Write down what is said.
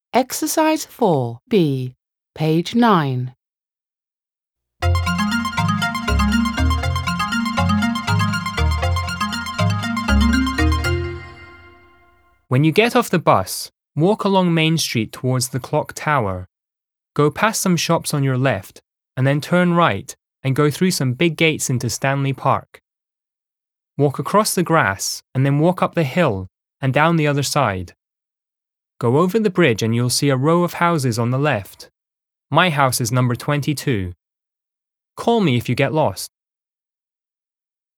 Exercise 4B, page 9. When you get off the bus, walk along Main Street towards the clock tower. Go past some shops on your left, and then turn right and go through some big gates into Stanley Park. Walk across the grass and then walk up the hill and down the other side. Go over the bridge and you'll see a row of houses on the left. My house is number 22. Call me if you get lost.